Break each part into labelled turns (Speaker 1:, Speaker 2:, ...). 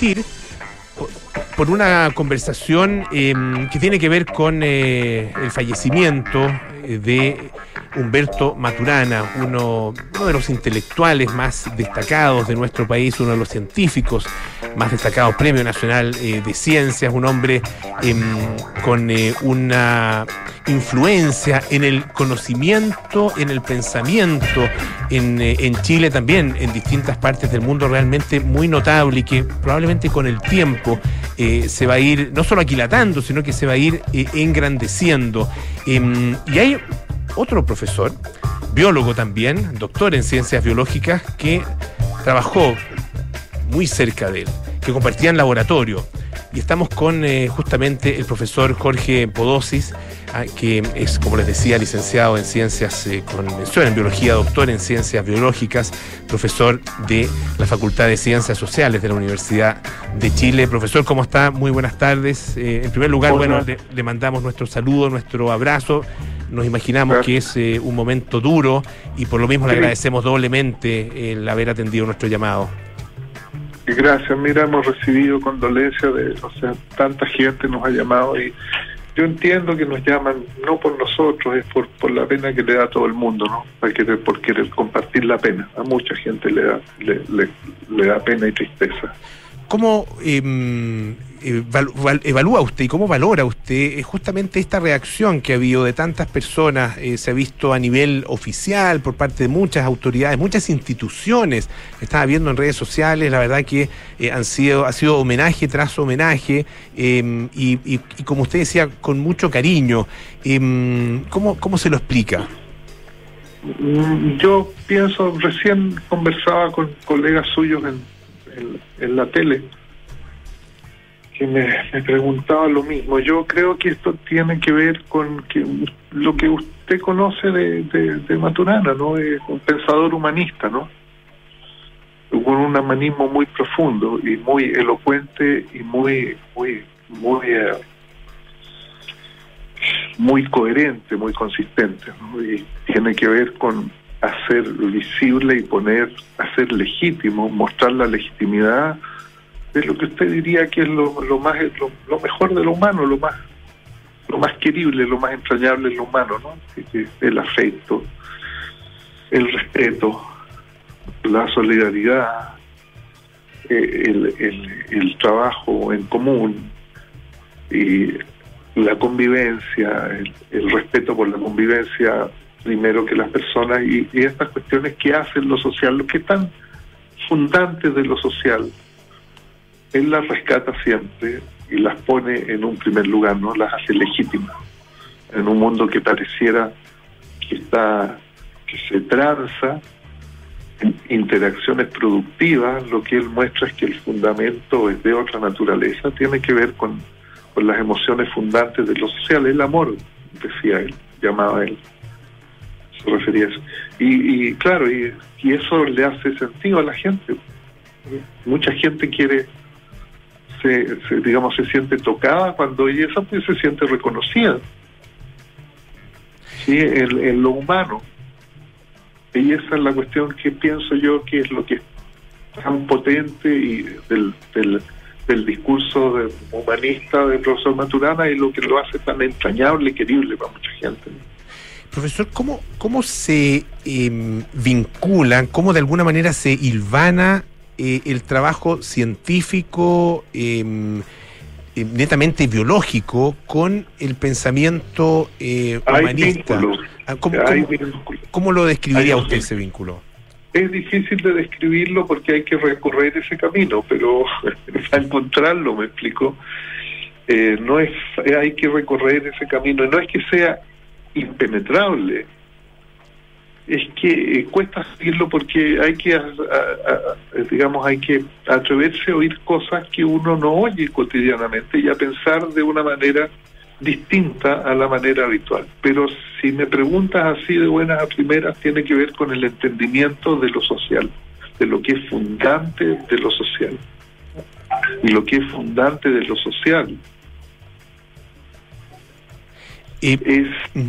Speaker 1: partir por una conversación que tiene que ver con el fallecimiento de Humberto Maturana, uno de los intelectuales más destacados de nuestro país, uno de los científicos más destacados, Premio Nacional de Ciencias, un hombre con una influencia en el conocimiento, en el pensamiento, en Chile también, en distintas partes del mundo, realmente muy notable y que probablemente con el tiempo se va a ir no solo aquilatando, sino que se va a ir engrandeciendo. Y hay otro profesor, biólogo también, doctor en ciencias biológicas, que trabajó muy cerca de él, que compartían laboratorio. Y estamos con justamente el profesor Jorge Podosis, que es, como les decía, licenciado en ciencias con mención en biología, doctor en ciencias biológicas, profesor de la Facultad de Ciencias Sociales de la Universidad de Chile. Profesor, ¿cómo está? Muy buenas tardes. En primer lugar, bueno, le mandamos nuestro saludo, nuestro abrazo. Nos imaginamos que es un momento duro y por lo mismo le agradecemos doblemente el haber atendido nuestro llamado.
Speaker 2: Gracias, mira, hemos recibido condolencias tanta gente nos ha llamado y yo entiendo que nos llaman no por nosotros, es por la pena que le da a todo el mundo, ¿no? Por querer compartir la pena. A mucha gente le da pena y tristeza.
Speaker 1: ¿Cómo evalúa usted y cómo valora usted justamente esta reacción que ha habido de tantas personas? Se ha visto a nivel oficial por parte de muchas autoridades, muchas instituciones. Estaba viendo en redes sociales, la verdad que ha sido homenaje tras homenaje y como usted decía, con mucho cariño. ¿Cómo se lo explica?
Speaker 2: Yo pienso, recién conversaba con colegas suyos en la tele que me preguntaba lo mismo. Yo creo que esto tiene que ver con lo que usted conoce de Maturana, ¿no? Es un pensador humanista, ¿no? Con un humanismo muy profundo y muy elocuente y muy coherente, muy consistente, ¿no? Y tiene que ver con hacer visible y hacer legítimo, mostrar la legitimidad de lo que usted diría que es lo mejor de lo humano, lo más querible, lo más entrañable en lo humano, ¿no? El afecto, el respeto, la solidaridad, el trabajo en común y la convivencia, el respeto por la convivencia primero que las personas y estas cuestiones que hacen lo social, lo que están fundantes de lo social. Él las rescata siempre y las pone en un primer lugar, ¿no? Las hace legítimas en un mundo que pareciera que se tranza en interacciones productivas. Lo que él muestra es que el fundamento es de otra naturaleza, tiene que ver con las emociones fundantes de lo social, el amor, decía él, llamaba él, se refería a eso. Y claro, y eso le hace sentido a la gente. Mucha gente se siente tocada cuando oye eso, pues se siente reconocida, ¿sí? En lo humano. Y esa es la cuestión que pienso yo que es lo que es tan potente y del discurso humanista del profesor Maturana y lo que lo hace tan entrañable y querible para mucha gente.
Speaker 1: Profesor, ¿cómo se vinculan, cómo de alguna manera se hilvana el trabajo científico netamente biológico con el pensamiento humanista? ¿Cómo lo describiría usted ese vínculo?
Speaker 2: Es difícil de describirlo porque hay que recorrer ese camino, pero para encontrarlo, me explico, hay que recorrer ese camino, no es que sea impenetrable, es que cuesta seguirlo porque hay que atreverse a oír cosas que uno no oye cotidianamente y a pensar de una manera distinta a la manera habitual. Pero si me preguntas así de buenas a primeras, tiene que ver con el entendimiento de lo social, de lo que es fundante de lo social. Y lo que es fundante de lo social es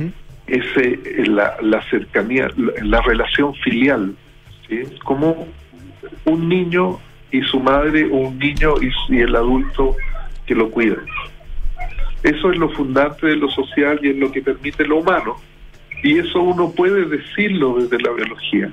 Speaker 2: la cercanía, la relación filial, ¿sí? Como un niño y su madre, un niño y el adulto que lo cuida. Eso es lo fundante de lo social y es lo que permite lo humano. Y eso uno puede decirlo desde la biología.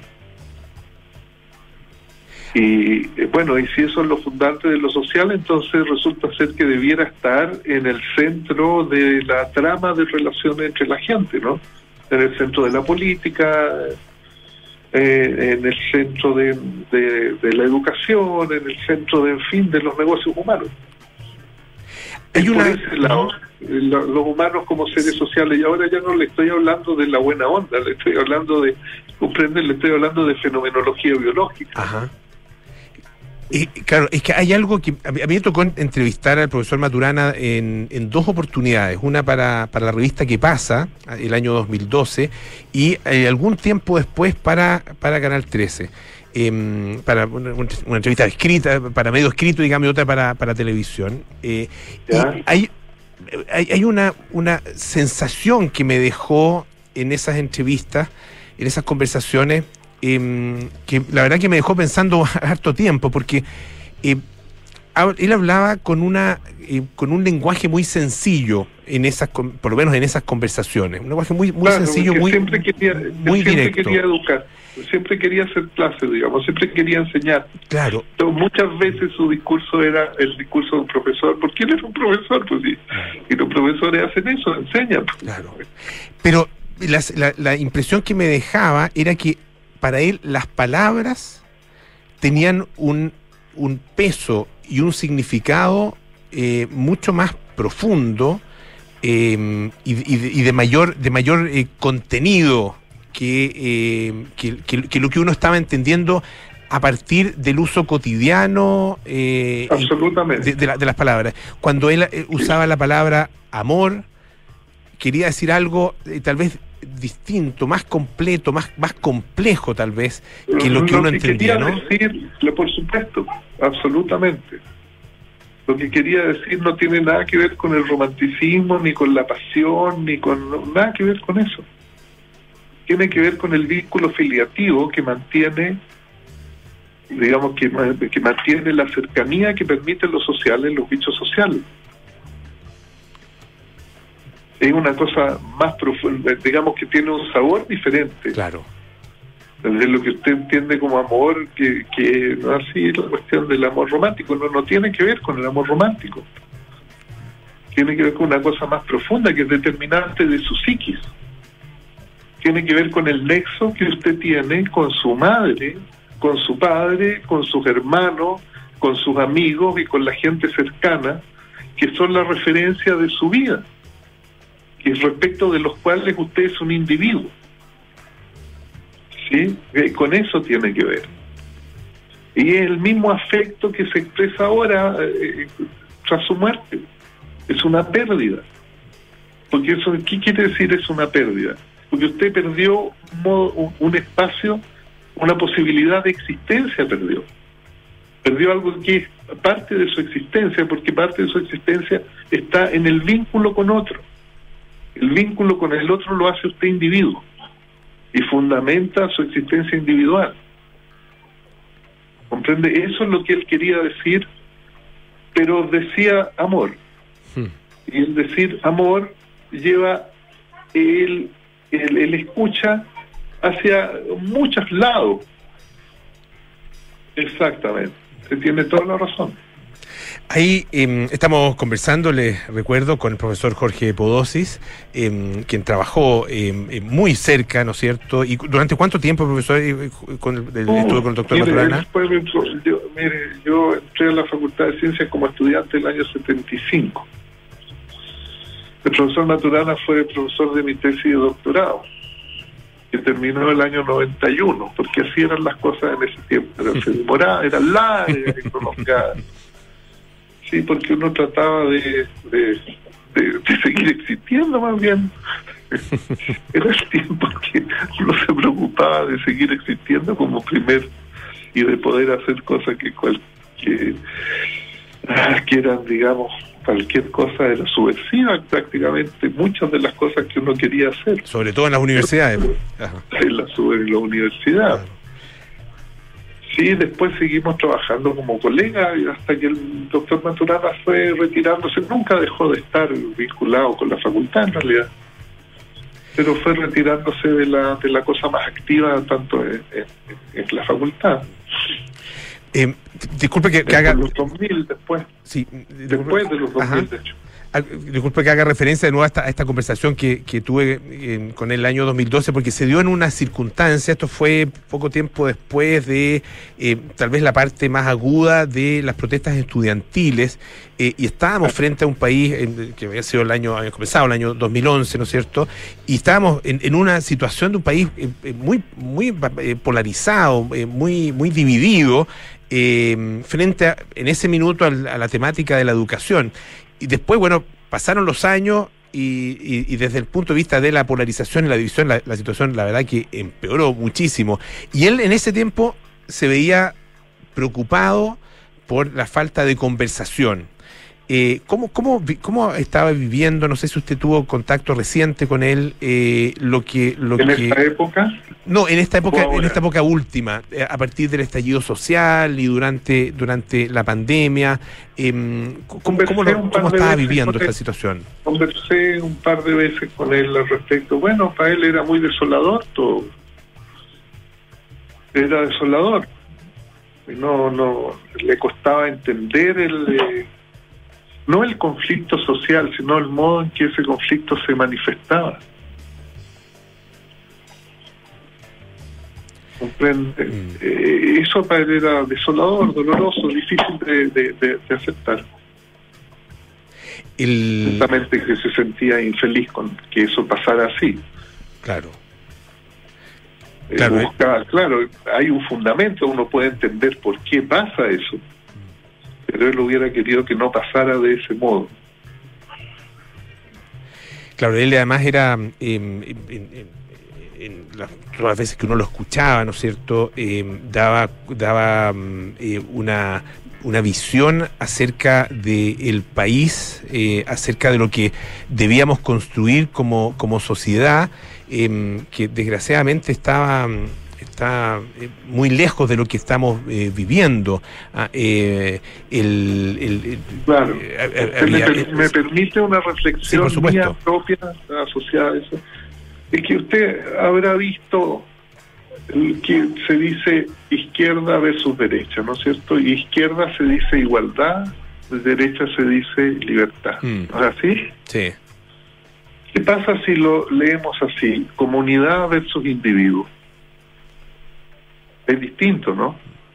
Speaker 2: Y bueno, y si eso es lo fundante de lo social, entonces resulta ser que debiera estar en el centro de la trama de relaciones entre la gente, ¿no? En el centro de la política, en el centro de la educación, en el centro, en fin, de los negocios humanos. Hay por ese lado, los humanos como seres sociales, y ahora ya no le estoy hablando de la buena onda, le estoy hablando de, comprende, le estoy hablando de fenomenología biológica.
Speaker 1: Ajá. Claro, es que hay algo que a mí me tocó entrevistar al profesor Maturana en dos oportunidades, una para la revista ¿Qué pasa?, el año 2012, y algún tiempo después para Canal 13, para una entrevista escrita, para medio escrito, digamos, y otra para televisión. Y hay una sensación que me dejó en esas entrevistas, en esas conversaciones, que la verdad que me dejó pensando harto tiempo, porque él hablaba con un lenguaje muy sencillo por lo menos en esas conversaciones, un lenguaje muy sencillo, muy directo.
Speaker 2: Siempre quería educar, siempre quería hacer clases, digamos, siempre quería enseñar.
Speaker 1: Claro.
Speaker 2: Entonces, muchas veces su discurso era el discurso de un profesor, porque él es un profesor, pues sí, y los profesores hacen eso, enseñan.
Speaker 1: Claro. Pero la impresión que me dejaba era que para él las palabras tenían un peso y un significado mucho más profundo y de mayor contenido que lo que uno estaba entendiendo a partir del uso cotidiano
Speaker 2: absolutamente
Speaker 1: de las palabras. Cuando él usaba la palabra amor, quería decir algo tal vez distinto, más completo, más complejo tal vez que lo que uno entendía, ¿no?
Speaker 2: Por supuesto, absolutamente. Lo que quería decir no tiene nada que ver con el romanticismo, ni con la pasión, ni con nada que ver con eso. Tiene que ver con el vínculo filiativo que mantiene, digamos, que mantiene la cercanía que permite los sociales, los bichos sociales. Es una cosa más profunda, digamos, que tiene un sabor diferente.
Speaker 1: Claro.
Speaker 2: Desde lo que usted entiende como amor, que no así la cuestión del amor romántico, no tiene que ver con el amor romántico. Tiene que ver con una cosa más profunda que es determinante de su psiquis. Tiene que ver con el nexo que usted tiene con su madre, con su padre, con sus hermanos, con sus amigos y con la gente cercana, que son la referencia de su vida, y respecto de los cuales usted es un individuo. ¿Sí? Con eso tiene que ver. Y es el mismo afecto que se expresa ahora tras su muerte. Es una pérdida. Porque eso, ¿qué quiere decir es una pérdida? Porque usted perdió un espacio, una posibilidad de existencia perdió. Perdió algo que es parte de su existencia, porque parte de su existencia está en el vínculo con otro. El vínculo con el otro lo hace usted individuo y fundamenta su existencia individual. ¿Comprende? Eso es lo que él quería decir, pero decía amor. Y el decir amor lleva el escucha hacia muchos lados. Exactamente. Se tiene toda la razón.
Speaker 1: Ahí estamos conversando, les recuerdo, con el profesor Jorge Podosis, quien trabajó muy cerca, ¿no es cierto? ¿Y durante cuánto tiempo, profesor, estuvo con el doctor Maturana?
Speaker 2: Yo entré a la Facultad de Ciencias como estudiante el año 75. El profesor Maturana fue profesor de mi tesis de doctorado, que terminó el año 91, porque así eran las cosas en ese tiempo. Se demoraba, eran largas y prolongadas. Sí, porque uno trataba de seguir existiendo más bien. Era el tiempo que uno se preocupaba de seguir existiendo como primer y de poder hacer cosas que eran, digamos, cualquier cosa era subversiva prácticamente, muchas de las cosas que uno quería hacer.
Speaker 1: Sobre todo en las universidades.
Speaker 2: En la universidad. Sí, después seguimos trabajando como colegas hasta que el doctor Maturana fue retirándose. Nunca dejó de estar vinculado con la facultad en realidad, pero fue retirándose de la cosa más activa tanto en la facultad.
Speaker 1: Disculpe que haga...
Speaker 2: los 2000 después.
Speaker 1: Sí,
Speaker 2: después de los 2000, de hecho.
Speaker 1: Disculpe que haga referencia de nuevo a esta conversación que tuve con él el año 2012, porque se dio en una circunstancia, esto fue poco tiempo después de tal vez la parte más aguda de las protestas estudiantiles, y estábamos frente a un país que había comenzado el año 2011, ¿no es cierto? Y estábamos en una situación de un país muy polarizado, muy dividido, frente en ese minuto a la temática de la educación. Y después, bueno, pasaron los años y desde el punto de vista de la polarización y la división, la situación, la verdad que empeoró muchísimo. Y él en ese tiempo se veía preocupado por la falta de conversación. ¿Cómo estaba viviendo? No sé si usted tuvo contacto reciente con él. ¿En
Speaker 2: esta época?
Speaker 1: No, en esta época última, a partir del estallido social y durante la pandemia. ¿Cómo estaba viviendo esta situación?
Speaker 2: Conversé un par de veces con él al respecto. Bueno, para él era muy desolador todo. Era desolador. No le costaba entender no el conflicto social, sino el modo en que ese conflicto se manifestaba. ¿Comprende? Eso para él era desolador, doloroso, difícil de aceptar. Justamente que se sentía infeliz con que eso pasara así.
Speaker 1: Claro.
Speaker 2: Claro, hay un fundamento, uno puede entender por qué pasa eso, pero él hubiera querido que no pasara de ese modo.
Speaker 1: Claro, él además era, todas las veces que uno lo escuchaba, ¿no es cierto?, daba una visión acerca del país, acerca de lo que debíamos construir como sociedad, que desgraciadamente está muy lejos de lo que estamos viviendo.
Speaker 2: Claro. ¿Me permite una reflexión mía propia asociada a eso? Es que usted habrá visto que se dice izquierda versus derecha, ¿no es cierto? Y izquierda se dice igualdad, derecha se dice libertad. ¿No es así?
Speaker 1: Sí.
Speaker 2: ¿Qué pasa si lo leemos así? Comunidad versus individuo. Es distinto, ¿no?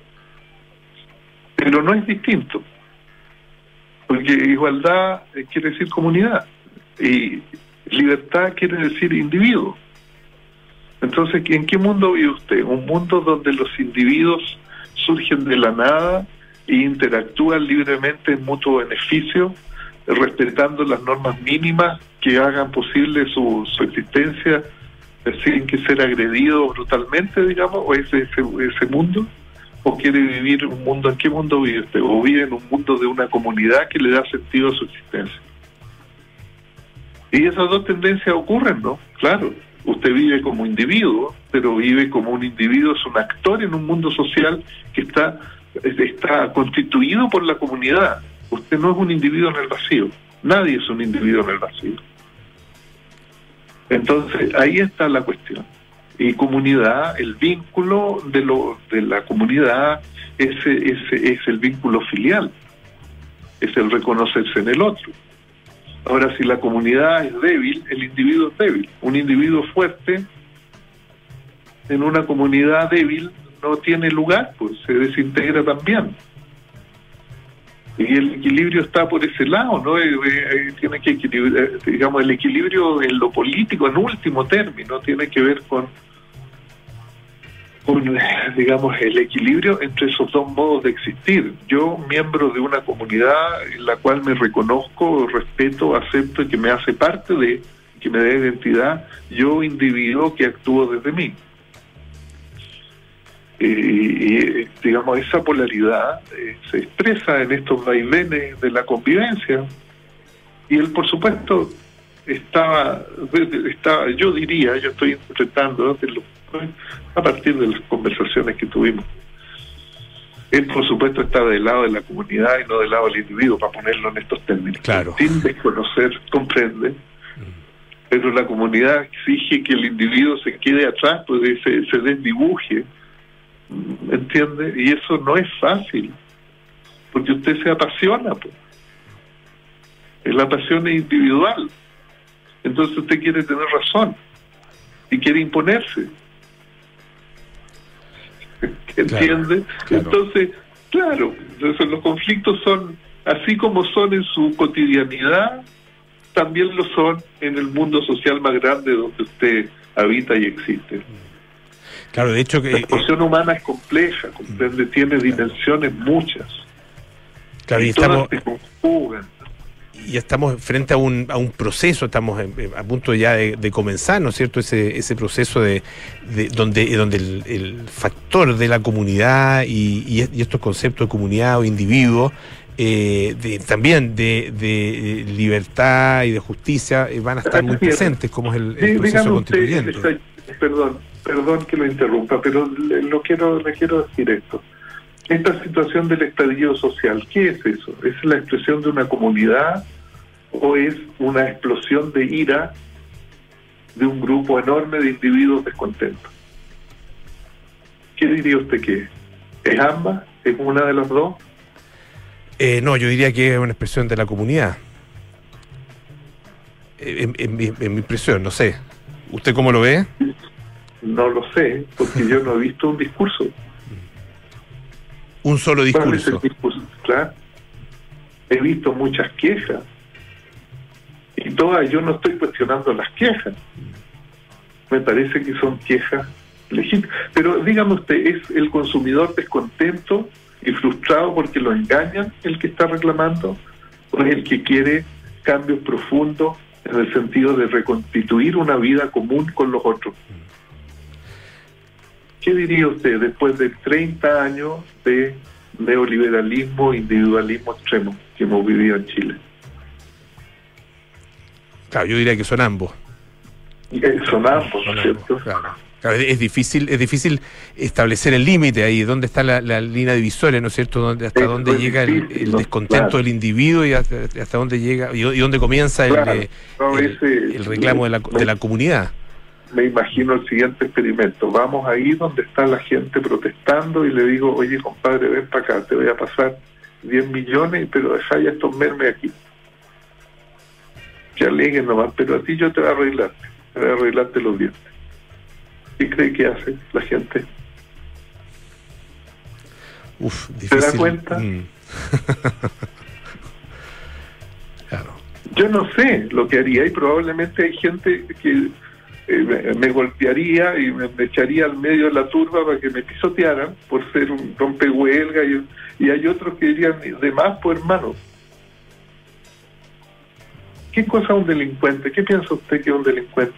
Speaker 2: Pero no es distinto. Porque igualdad quiere decir comunidad. Y libertad quiere decir individuo. Entonces, ¿en qué mundo vive usted? Un mundo donde los individuos surgen de la nada e interactúan libremente en mutuo beneficio, respetando las normas mínimas que hagan posible su existencia sin que ser agredido brutalmente, digamos, o ese mundo, o quiere vivir un mundo, ¿en qué mundo vive usted? O vive en un mundo de una comunidad que le da sentido a su existencia. Y esas dos tendencias ocurren, ¿no? Claro, usted vive como individuo, pero vive como un individuo, es un actor en un mundo social que está constituido por la comunidad. Usted no es un individuo en el vacío, nadie es un individuo en el vacío. Entonces, ahí está la cuestión. Y comunidad, el vínculo de la comunidad es el vínculo filial, es el reconocerse en el otro. Ahora, si la comunidad es débil, el individuo es débil. Un individuo fuerte en una comunidad débil no tiene lugar, pues se desintegra también. Y el equilibrio está por ese lado, ¿no? Tiene que equilibrar, digamos, el equilibrio en lo político, en último término, tiene que ver con digamos, el equilibrio entre esos dos modos de existir. Yo, miembro de una comunidad en la cual me reconozco, respeto, acepto y que me hace parte de, que me da identidad, yo, individuo que actúo desde mí. Y digamos, esa polaridad se expresa en estos vaivenes de la convivencia. Y él, por supuesto, estaba yo diría, yo estoy interpretando a partir de las conversaciones que tuvimos, Él, por supuesto, está del lado de la comunidad y no del lado del individuo, para ponerlo en estos términos.
Speaker 1: Claro.
Speaker 2: Sin desconocer, comprende, pero la comunidad exige que el individuo se quede atrás, pues se desdibuje, ¿entiende? Y eso no es fácil, porque usted se apasiona, pues. La pasión es individual. Entonces usted quiere tener razón y quiere imponerse. ¿Entiende?
Speaker 1: Claro.
Speaker 2: Entonces los conflictos son, así como son en su cotidianidad, también lo son en el mundo social más grande donde usted habita y existe.
Speaker 1: Claro, de hecho que
Speaker 2: la expresión humana es compleja, comprende, tiene dimensiones muchas.
Speaker 1: Claro, y
Speaker 2: todas se conjugan.
Speaker 1: Y estamos frente a un proceso, estamos a punto ya de comenzar, ¿no es cierto? Ese proceso de donde el factor de la comunidad y estos conceptos de comunidad o individuo, también de libertad y de justicia van a estar muy presentes, como es el proceso constituyente.
Speaker 2: Perdón que lo interrumpa, pero le quiero decir esto. Esta situación del estallido social, ¿qué es eso? ¿Es la expresión de una comunidad o es una explosión de ira de un grupo enorme de individuos descontentos? ¿Qué diría usted que es? ¿Es ambas? ¿Es una de las dos?
Speaker 1: No, yo diría que es una expresión de la comunidad. En mi impresión, no sé. ¿Usted cómo lo ve?
Speaker 2: No lo sé, porque yo no he visto un discurso.
Speaker 1: Un solo discurso.
Speaker 2: ¿Cuál es el discurso? Claro. He visto muchas quejas. Y todas, yo no estoy cuestionando las quejas. Me parece que son quejas legítimas. Pero dígame usted, ¿es el consumidor descontento y frustrado porque lo engañan el que está reclamando? ¿O es el que quiere cambios profundos en el sentido de reconstituir una vida común con los otros? ¿Qué diría usted después de 30 años de neoliberalismo, individualismo extremo que hemos vivido en Chile?
Speaker 1: Claro, yo diría que son ambos.
Speaker 2: Son ambos, ¿no es cierto?
Speaker 1: Claro, es difícil establecer el límite ahí, dónde está la línea divisoria, ¿no es cierto? Hasta dónde llega el descontento del individuo y hasta dónde llega y dónde comienza el reclamo de la comunidad.
Speaker 2: Me imagino el siguiente experimento. Vamos ahí donde está la gente protestando y le digo, oye, compadre, ven para acá, te voy a pasar 10 millones, pero deja ya estos mermes aquí. Que aleguen nomás, pero a ti yo te voy a arreglarte los dientes. ¿Qué cree que hace la gente?
Speaker 1: Difícil.
Speaker 2: ¿Se da cuenta?
Speaker 1: Claro.
Speaker 2: Yo no sé lo que haría y probablemente hay gente que me golpearía y me echaría al medio de la turba para que me pisotearan por ser un rompehuelga y hay otros que dirían, de más, pues hermano. ¿Qué cosa es un delincuente? ¿Qué piensa usted que es un delincuente?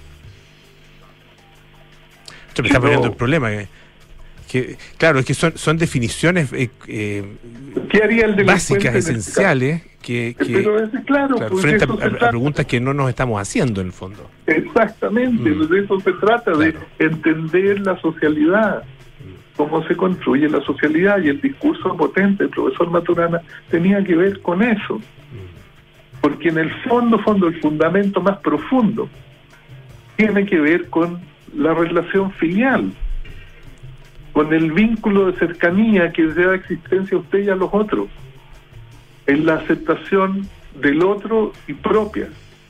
Speaker 1: Usted me está poniendo el problema. Claro, es que son definiciones
Speaker 2: ¿qué haría el
Speaker 1: básicas, esenciales,
Speaker 2: pero claro, pues
Speaker 1: frente a preguntas que no nos estamos haciendo en el fondo.
Speaker 2: Exactamente, de eso se trata, claro. De entender la socialidad, cómo se construye la socialidad, y el discurso potente del profesor Maturana tenía que ver con eso. Porque en el fondo, el fundamento más profundo tiene que ver con la relación filial, con el vínculo de cercanía que da existencia a usted y a los otros, en la aceptación del otro y propia.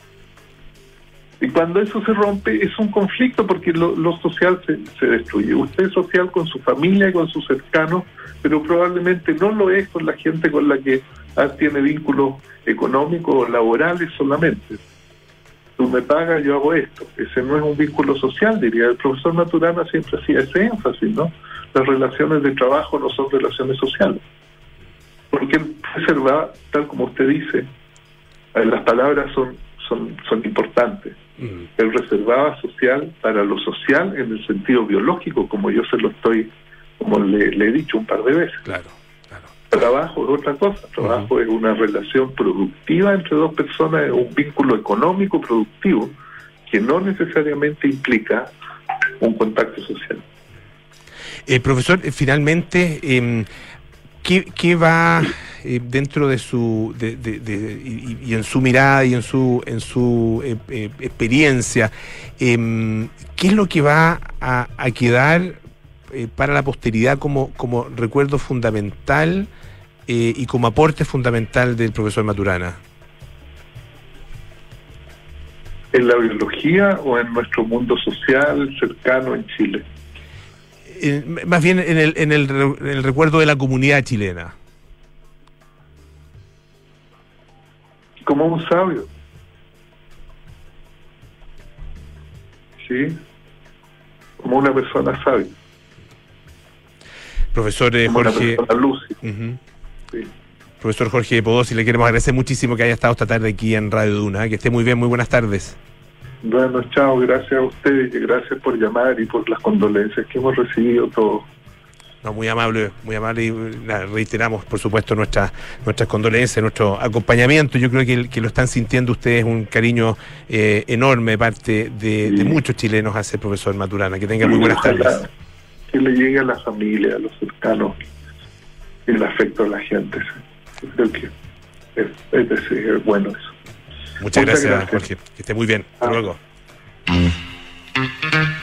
Speaker 2: Y cuando eso se rompe es un conflicto porque lo social se destruye. Usted es social con su familia y con sus cercanos, pero probablemente no lo es con la gente con la que tiene vínculos económicos o laborales solamente. Tú me pagas, yo hago esto. Ese no es un vínculo social, diría. El profesor Maturana siempre hacía ese énfasis, ¿no? Las relaciones de trabajo no son relaciones sociales. Porque él preserva, tal como usted dice, las palabras son importantes. Él reservaba social para lo social en el sentido biológico, como yo se lo estoy, como le he dicho un par de veces.
Speaker 1: Claro.
Speaker 2: Trabajo es otra cosa. Trabajo es una relación productiva entre dos personas, es un vínculo económico productivo que no necesariamente implica un contacto social.
Speaker 1: Profesor, finalmente, ¿Qué va dentro de su y en su mirada y en su experiencia? ¿Qué es lo que va a quedar para la posteridad como recuerdo fundamental y como aporte fundamental del profesor Maturana?
Speaker 2: ¿En la biología o en nuestro mundo social cercano en Chile?
Speaker 1: Más bien en el recuerdo de la comunidad chilena.
Speaker 2: Como un sabio. ¿Sí? Como una persona sabia.
Speaker 1: Profesor
Speaker 2: como
Speaker 1: Jorge...
Speaker 2: una persona lúcida. Sí.
Speaker 1: Profesor Jorge Podosi, le queremos agradecer muchísimo que haya estado esta tarde aquí en Radio Duna. Que esté muy bien, muy buenas tardes.
Speaker 2: Bueno, chao, gracias a ustedes y gracias por llamar y por las condolencias que hemos recibido todos.
Speaker 1: No, muy amable y reiteramos, por supuesto, nuestras condolencias, nuestro acompañamiento. Yo creo que lo están sintiendo ustedes, un cariño enorme de parte de muchos chilenos hacia el profesor Maturana. Que tengan muy buenas tardes.
Speaker 2: Que le llegue a la familia, a los cercanos, el afecto a la gente. Yo creo que es bueno eso.
Speaker 1: Muchas gracias, Jorge. Que esté muy bien. Hasta luego.